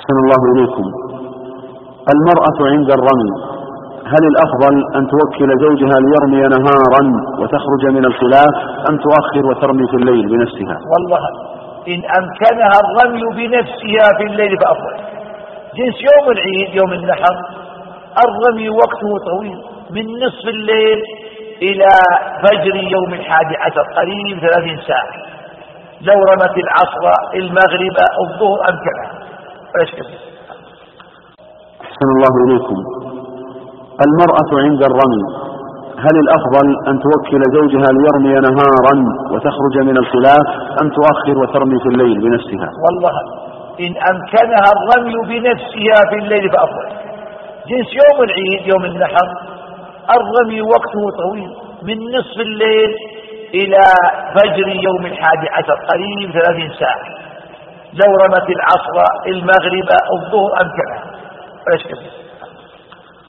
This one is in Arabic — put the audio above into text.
أحسن الله إليكم. المرأة عند الرمي هل الأفضل أن توكل زوجها ليرمي نهارا وتخرج من الخلاف أم تؤخر وترمي في الليل بنفسها؟ والله إن أمكنها الرمي بنفسها في الليل فأفضل. جنس يوم العيد يوم النحر الرمي وقته طويل من نصف الليل إلى فجر يوم 11 قريب 30 ساعة. لو رمت العصر المغرب الظهر أمكنها. أحسن الله إليكم. المرأة عند الرمي هل الأفضل أن توكل زوجها ليرمي نهارا وتخرج من الخلاف أم تؤخر وترمي في الليل بنفسها؟ والله إن أمكنها الرمي بنفسها في الليل فأفضل. جنس يوم العيد يوم النحر الرمي وقته طويل من نصف الليل إلى فجر يوم 11 قريب 30 ساعة. لو رمت العصر المغرب الظهر أمكنها.